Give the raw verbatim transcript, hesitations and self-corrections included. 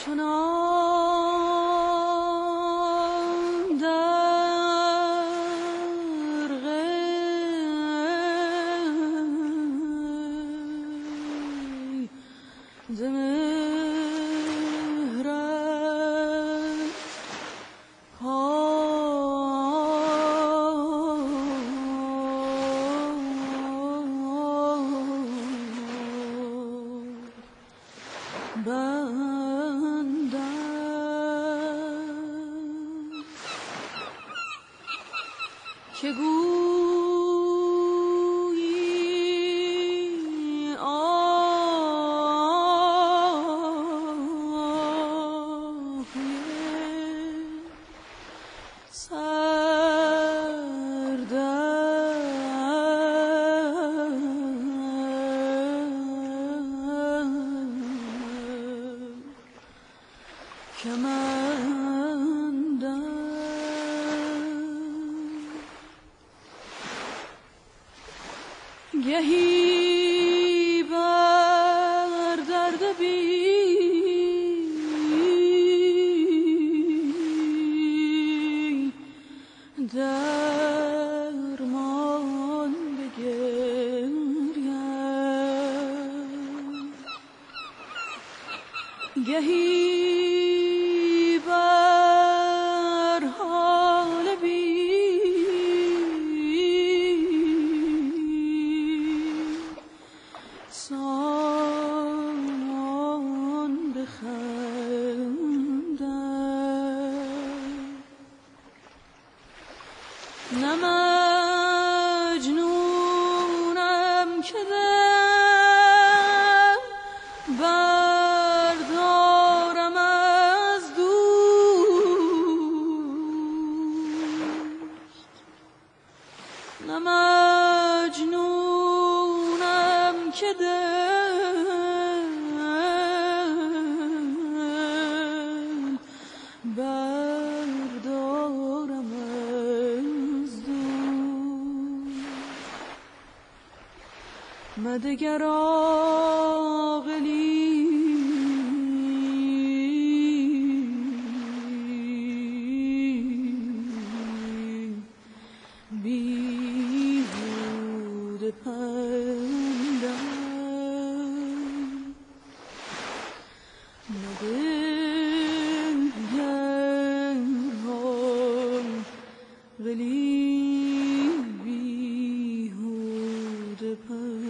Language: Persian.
چنان در قید مهرت بندم که گویی آهوی سردم کمندم گهی بر درد بی درمان بگریم، گهی بر حال بی سامان بخندم. نه مجنونم که دم بردارم از دوست، نه مجنونم که دم بردارم از دوست. مدگر عاقلی بیهوده پندم، مدگر عاقلی بیهوده پندم.